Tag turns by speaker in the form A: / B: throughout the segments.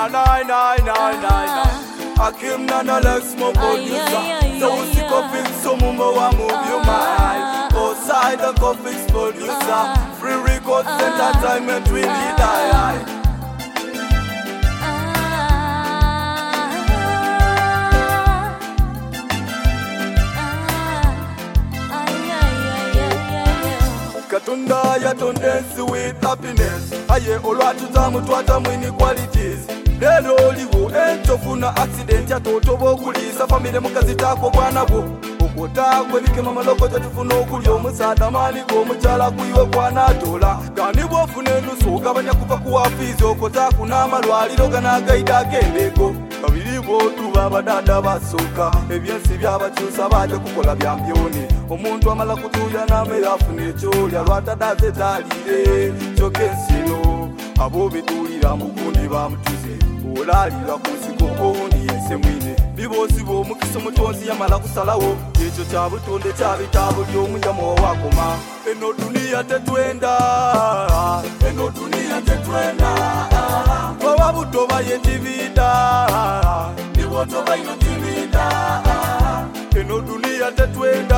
A: Akim Nana Lex mo producer. So we sick of it, so mumbo wa move your mind. Outside the coffee's producer. Free records, entertainment, we need die. Katunda ya tondensi with happiness. Aye olwatu tamu twata mwini qualities. Lelo oliwo entofuna accident ya toto bogulisa famile mukazi tako bwanabo. Okotakwe bikema maloko tetufuna okulya omusada mali g'omukyala kuyiwe kwanatola. Gani bwofuna ennusu ogabanya kuva ku wafiizi okotaku n'amalwaliro ganagaida ag'endeko. Kabiri bw'otuba abadada basooka ebyensi byabakyusa baje kukola bya mbyone. Omuntu amala kutuuya n'ameera afuna ekyolya lwatadaze taalire kyokka ensino abo betuulira mukundi bamutuze olaalira ku nsiko owundi yense mwine biboosi b'omukisa omutonzi yamala kusalawo ekyo kya butonde kyabita buli omu njamuwa wakoma. Eno duniya tetwenda, eno duniya tetwenda, oba buto bayendibida nibo tobayindibida. Eno duniya tetwenda,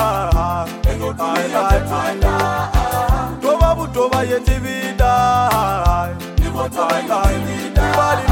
A: eno duniya tetwenda, oba buto bayendibida nibo tobayindibida.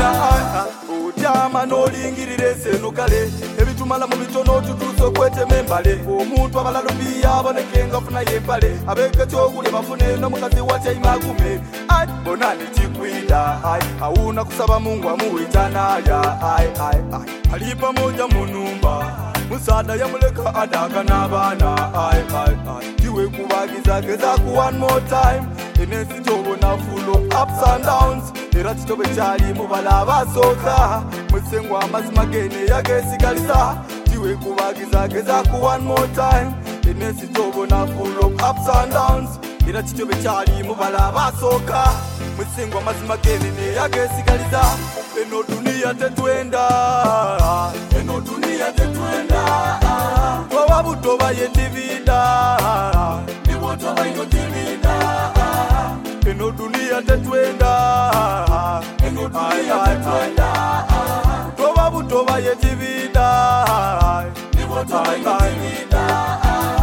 A: Otyama n'olingirira enseno kale ebitumala mu bitono tutuuse okwetema embale. Omuntu abalalubiya aboneke ngafuna yempale abeke kyogule bafune n'omukazi watyayimagume. Bona nikikwida awuna kusaba Mungu amuwitanaya. Ali pamoja munumba musada yamuleka adaka n'abaana. Kiwe kubagiza gezaku one more time. Enesi tobona full of ups and downs. Era kitobe kyali mubala abasooka musengwa amazima gene yageesigalisa. Kiwe kubagiza gezaku one more time. Enesi tobona full of ups and downs. Era kitobe kyali mubala abasooka musengwa amazima gene yageesigalisa. Eno duniya tetwenda, eno duniya tetwenda, oba buto bayendibida nibo tobayindibida. Eno duniya tetwenda, eno duniya tetwenda, oba buto bayendibida nibo tobayindibida.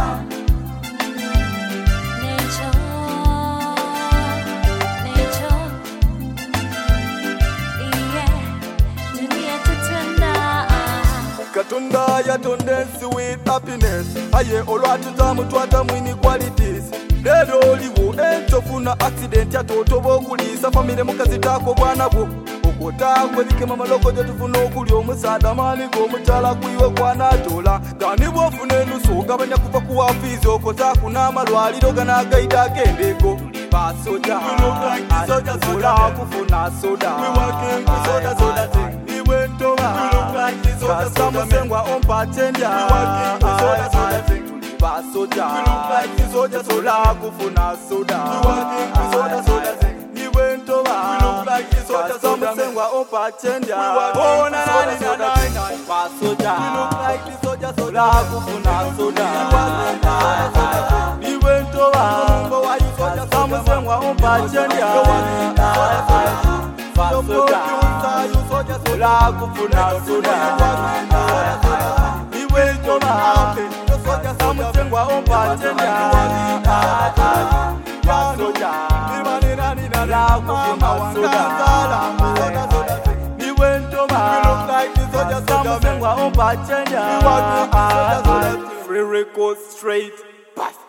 A: Katunda ya tondensi with happiness. Aye olwatu tamu twata mwini qualities. Lelo oliwo entofuna accident ya toto bogulisa famile mukazi tako bwanabo. Okotakwe bikema maloko tetufuna okulya omusada mali g'omukyala kuyiwe kwanatola. Gani bwofuna ennusu ogabanya kuva ku wafiizi okotaku n'amalwaliro ganagaida ag'endeko. Basoja atukola kufuna soda. Kasa musengwa ompa chendya basoja sola kufuna soda. Niwe ntoba kasa musengwa ompa chendya basoja sola kufuna soda. Niwe ntoba kasa musengwa ompa chendya basoja sola kufuna soda. Iwe ntoba kasa musengwa ompa chendya basoja sola kufuna soda. Iwe ntoba kasa musengwa ompa chendya. Free record straight.